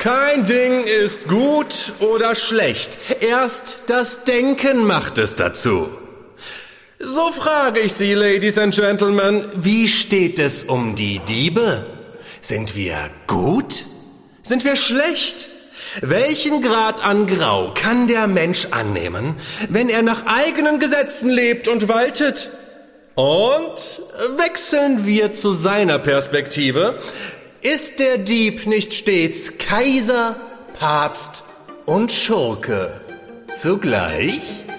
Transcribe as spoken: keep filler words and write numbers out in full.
Kein Ding ist gut oder schlecht. Erst das Denken macht es dazu. So frage ich Sie, Ladies and Gentlemen, wie steht es um die Diebe? Sind wir gut? Sind wir schlecht? Welchen Grad an Grau kann der Mensch annehmen, wenn er nach eigenen Gesetzen lebt und waltet? Und wechseln wir zu seiner Perspektive. Ist der Dieb nicht stets Kaiser, Papst und Schurke zugleich?